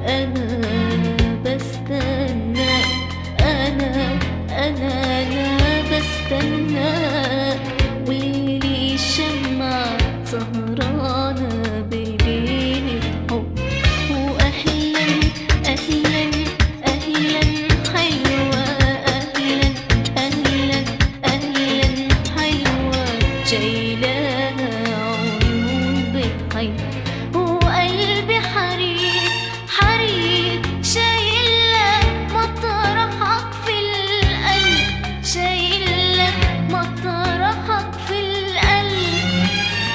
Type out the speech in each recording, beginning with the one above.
أنا بستنى، وليلي الشمعة سهرانة بين الحب، وأهلا أهلا أهلا حلوة، أهلا أهلا أهلا حلوة، شايلاها عيون بتحب وقلبي حريق حريق، شايلك مطرحك في القلب، شايلك مطرحك في القلب،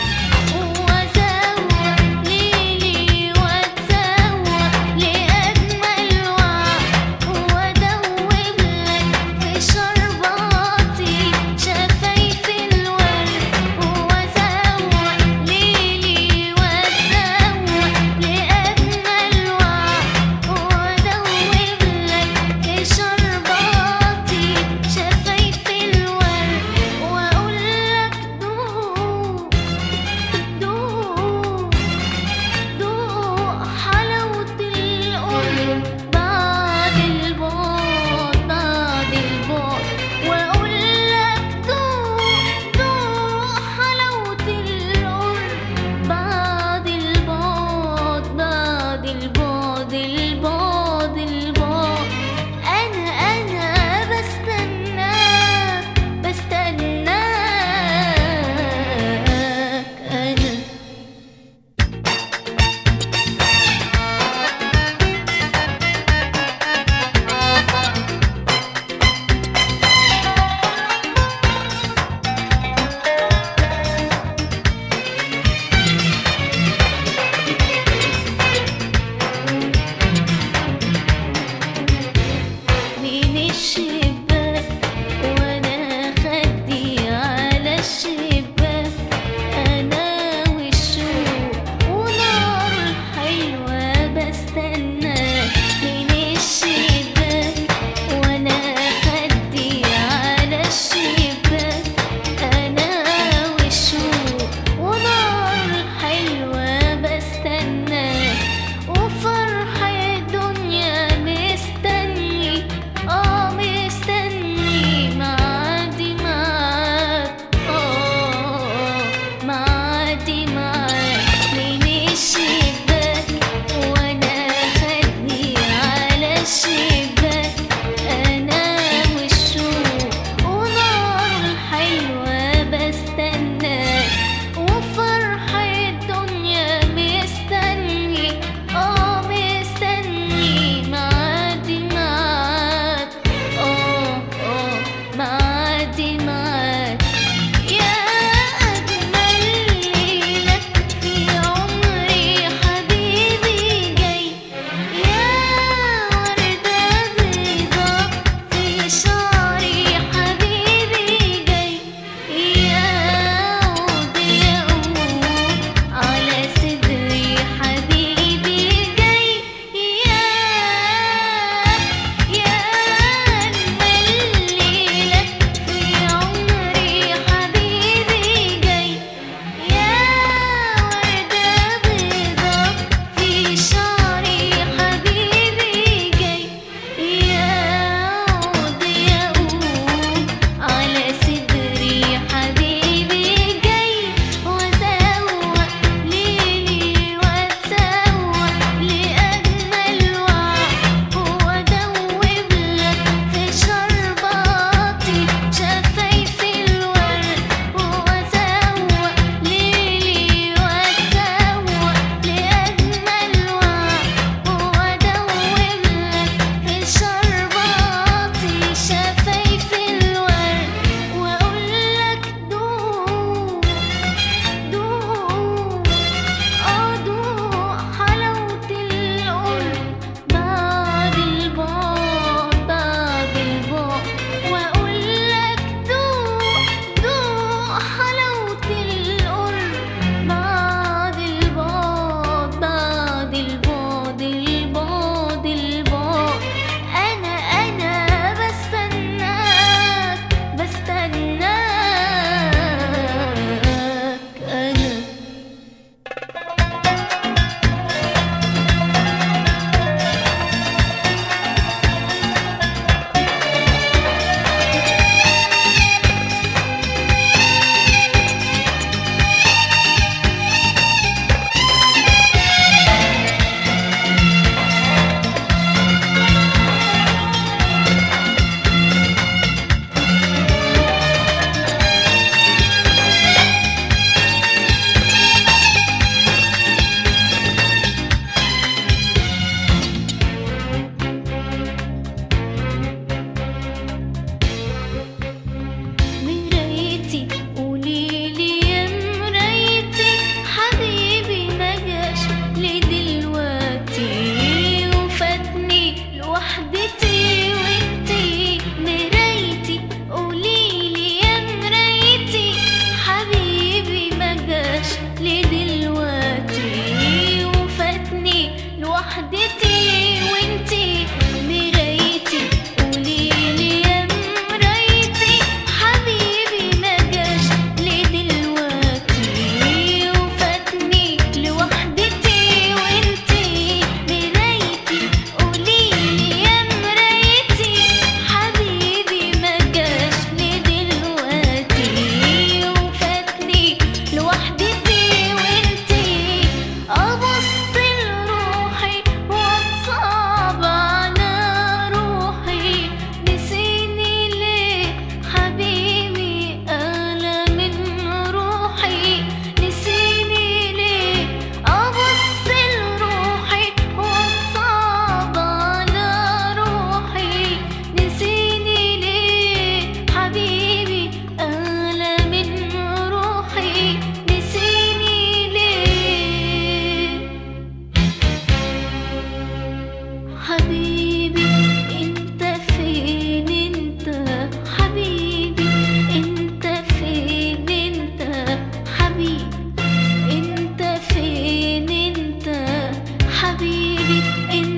وأزوق ليلي وأتزوق لأجمل وعد، وأدوب لك في شرباتي شفايف الورد، وأزوق ليلي وأتزوق لأجمل وعد، وأدوب لك في شرباتي شفايف الورد، وأقول لك دوق دوق دوق حلاوة القرب بعد البعد بعد البعد، وأقول لك دوق دوق حلاوة القرب بعد البعد بعد البعد البعد البعد، أنا بستناك بستناك أنا. من الشباك وانا خدي على الشباك، انا والشوق ونار الحلوة بستناك، من الشباك وانا خدي على الشباك، انا والشوق ونار الحلوة بستناك، وفرح الدنيا مستني مستني معادي معاك، معادي معاك، من الشباك وانا حبيبي انت فين انت حبيبي انت فين انت حبيبي انت فين انت حبيبي انت